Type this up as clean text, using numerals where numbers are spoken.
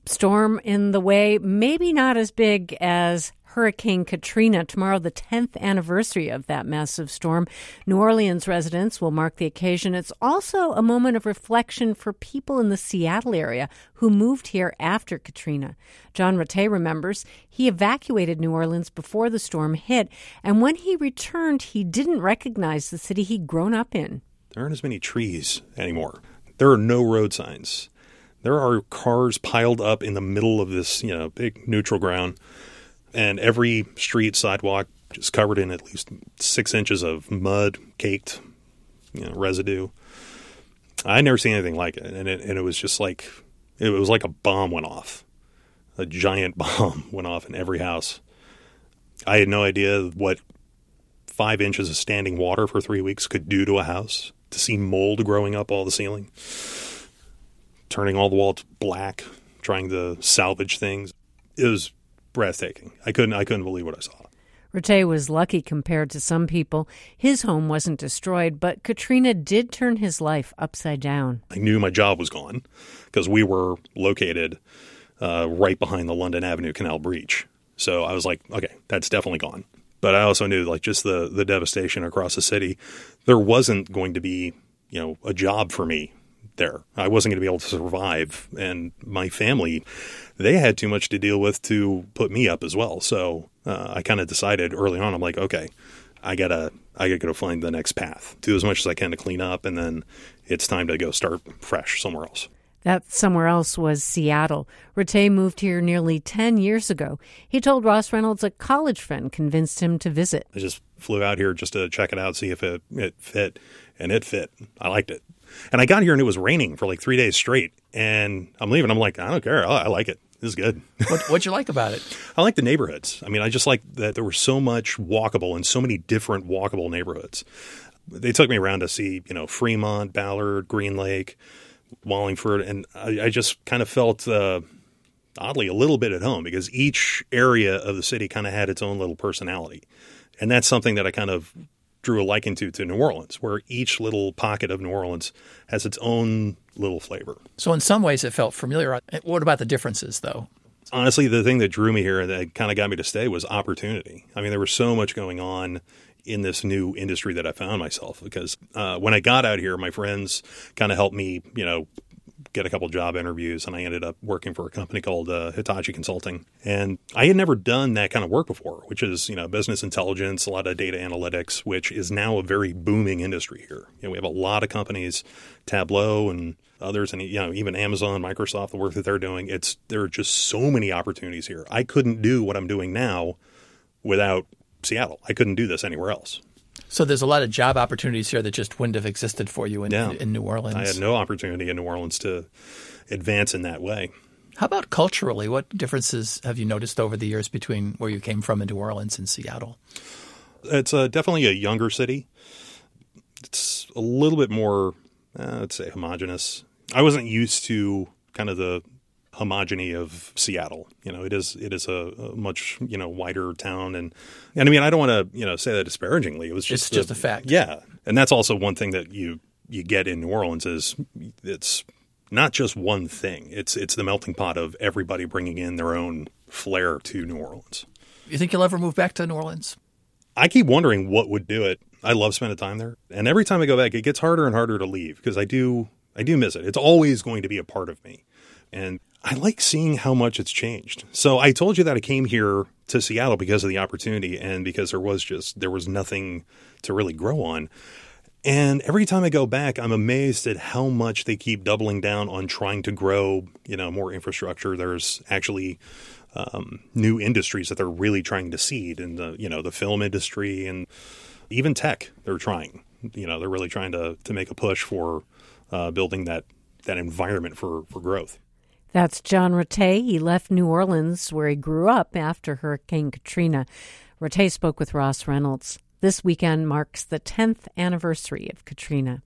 Storm in the way, maybe not as big as Hurricane Katrina. Tomorrow, the 10th anniversary of that massive storm. New Orleans residents will mark the occasion. It's also a moment of reflection for people in the Seattle area who moved here after Katrina. John Rattay remembers he evacuated New Orleans before the storm hit, and when he returned, he didn't recognize the city he'd grown up in. There aren't as many trees anymore. There are no road signs. There are cars piled up in the middle of this, big neutral ground, and every street sidewalk just covered in at least 6 inches of mud, caked, residue. I'd never seen anything like it, and it was just like it was like a bomb went off. A giant bomb went off in every house. I had no idea what 5 inches of standing water for 3 weeks could do to a house. To see mold growing up all the ceiling, turning all the walls black, trying to salvage things. It was breathtaking. I couldn't believe what I saw. Rattay was lucky compared to some people. His home wasn't destroyed, but Katrina did turn his life upside down. I knew my job was gone because we were located right behind the London Avenue Canal Breach. So I was like, okay, that's definitely gone. But I also knew, just the devastation across the city. There wasn't going to be, a job for me there. I wasn't going to be able to survive. And my family, they had too much to deal with to put me up as well. So I kind of decided early on, I'm like, okay, I gotta find the next path. Do as much as I can to clean up, and then it's time to go start fresh somewhere else. That somewhere else was Seattle. Rattay moved here nearly 10 years ago. He told Ross Reynolds a college friend convinced him to visit. I just flew out here just to check it out, see if it fit, and it fit. I liked it. And I got here and it was raining for 3 days straight. And I'm leaving. I'm like, I don't care. I like it. This is good. What'd you like about it? I like the neighborhoods. I just like that there was so much walkable and so many different walkable neighborhoods. They took me around to see, Fremont, Ballard, Green Lake, Wallingford, and I just kind of felt, oddly, a little bit at home because each area of the city kind of had its own little personality. And that's something that I kind of drew a liking to New Orleans, where each little pocket of New Orleans has its own little flavor. So in some ways it felt familiar. What about the differences, though? Honestly, the thing that drew me here that kind of got me to stay was opportunity. There was so much going on in this new industry that I found myself because when I got out here, my friends kind of helped me, get a couple job interviews, and I ended up working for a company called Hitachi Consulting. And I had never done that kind of work before, which is, business intelligence, a lot of data analytics, which is now a very booming industry here. We have a lot of companies, Tableau and others, and even Amazon, Microsoft, the work that they're doing. There are just so many opportunities here. I couldn't do what I'm doing now without Seattle. I couldn't do this anywhere else. So there's a lot of job opportunities here that just wouldn't have existed for you in New Orleans. I had no opportunity in New Orleans to advance in that way. How about culturally? What differences have you noticed over the years between where you came from in New Orleans and Seattle? It's definitely a younger city. It's a little bit more, let's say, homogenous. I wasn't used to kind of the homogeny of Seattle. It is a much, wider town. And I don't want to, say that disparagingly. It's just a fact. Yeah. And that's also one thing that you get in New Orleans is it's not just one thing. It's the melting pot of everybody bringing in their own flair to New Orleans. You think you'll ever move back to New Orleans? I keep wondering what would do it. I love spending time there. And every time I go back, it gets harder and harder to leave because I do miss it. It's always going to be a part of me. And I like seeing how much it's changed. So I told you that I came here to Seattle because of the opportunity and because there was nothing to really grow on. And every time I go back, I'm amazed at how much they keep doubling down on trying to grow, more infrastructure. There's actually new industries that they're really trying to seed in the film industry and even tech. They're trying, they're really trying to make a push for building that environment for growth. That's John Rattay. He left New Orleans, where he grew up, after Hurricane Katrina. Rattay spoke with Ross Reynolds. This weekend marks the 10th anniversary of Katrina.